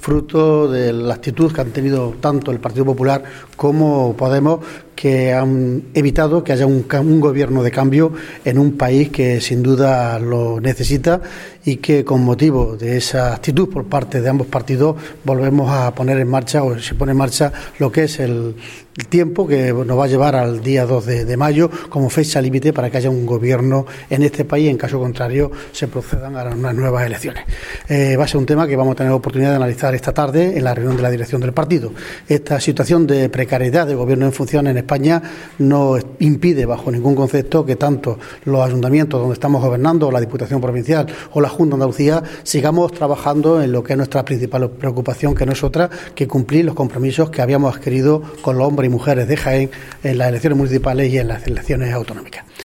fruto de la actitud que han tenido tanto el Partido Popular como Podemos, que han evitado que haya un gobierno de cambio en un país que sin duda lo necesita, y que con motivo de esa actitud por parte de ambos partidos volvemos a poner en marcha, o se pone en marcha, lo que es el tiempo que nos va a llevar al día 2 de mayo como fecha límite para que haya un gobierno en este país. En caso contrario se procedan a unas nuevas elecciones. Va a ser un tema que vamos a tener oportunidad de analizar esta tarde en la reunión de la dirección del partido. Esta situación de precariedad de gobierno en funciones en España no impide bajo ningún concepto que tanto los ayuntamientos donde estamos gobernando, o la Diputación Provincial o la Junta de Andalucía, sigamos trabajando en lo que es nuestra principal preocupación, que no es otra que cumplir los compromisos que habíamos adquirido con los hombres y mujeres de Jaén en las elecciones municipales y en las elecciones autonómicas.